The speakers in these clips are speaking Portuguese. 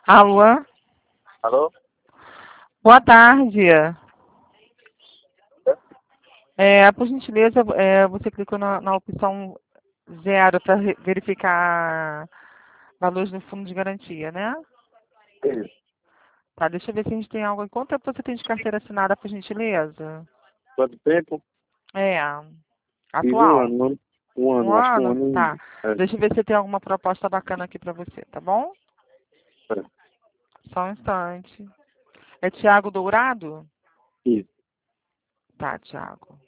Alô? Alô? Boa tarde. Por gentileza, você clicou na opção 0 para verificar valores no fundo de garantia, né? Isso. Tá, deixa eu ver se a gente tem algo. Quanto tempo você tem de carteira assinada, por gentileza? Quanto tempo? É, Fiz um atual. ano. Um Um ano, acho que um ano? ano. Tá. Deixa eu ver se tem alguma proposta bacana aqui para você, tá bom? É. Só um instante. É Tiago Dourado? Isso. Tá, Tiago.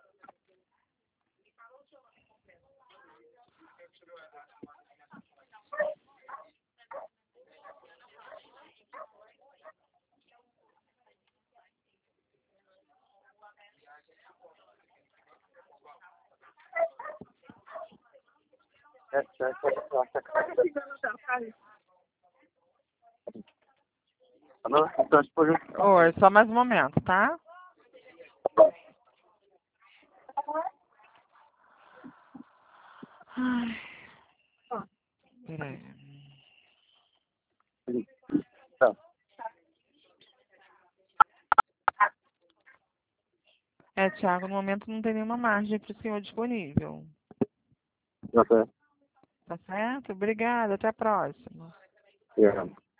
Alô? Então, depois Oi, só mais um momento, tá? Ai, peraí. Tá. Tiago, no momento não tem nenhuma margem para o senhor disponível. Já tá. Tá certo? Obrigada, até a próxima. É.